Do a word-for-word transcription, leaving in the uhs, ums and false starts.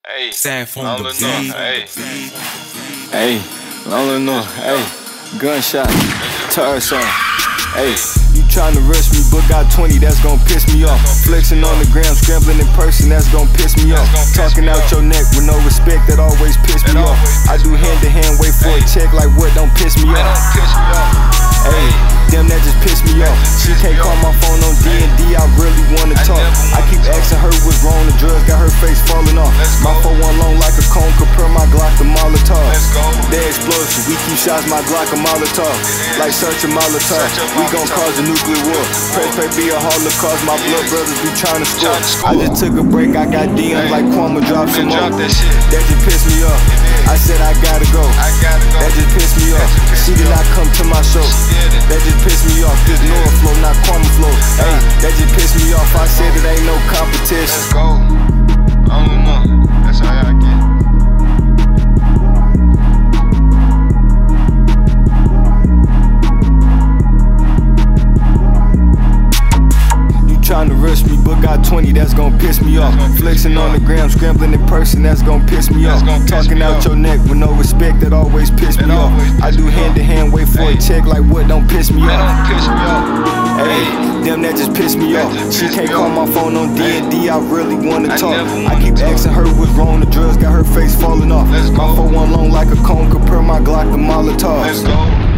Hey, Sad phone long the enough, hey. Hey, long enough, hey. Gunshot, tar song, hey. You tryna rush me, but got twenty, that's gon' piss me off. Flexing on the gram, scrambling in person, that's gon' piss me off. Talking out your neck with no respect, that always piss me off. I do hand to hand, wait for a check, like what don't piss me off. Hey, damn that just pissed me off. She can't call my phone on D and D, I really wanna talk. I keep asking her what's wrong, the drugs got her face falling off. My four one long like a cone, compare my Glock to Molotov. They explosive, we keep shots, my Glock a Molotov. Like search a Molotov, we gon' cause a nuclear war. Pray, pray, be a holocaust, my blood brothers be tryna score. I just took a break, I got D Ms like Kwame, drop some more. That just pissed me off. I said I gotta go. That just pissed me off. She did not come to my show. That just pissed me off. This Nora flow, not Kwame flow. Hey, that just pissed me off. I said it ain't no competition. Let's go. I don't know. That's how I get. Tryna rush me, but got twenty, that's gon' piss me off. Flexing on the gram, scrambling in person, that's gon' piss me off. Talking out your neck with no respect, that always piss me off. I do hand to hand, wait for a check, like what don't piss me off. Hey, damn that just pissed me off. She can't call my phone on D and D, I really wanna talk. I keep asking her what's wrong, the drugs got her face falling off. My four one long like a cone, compare my Glock to Molotov.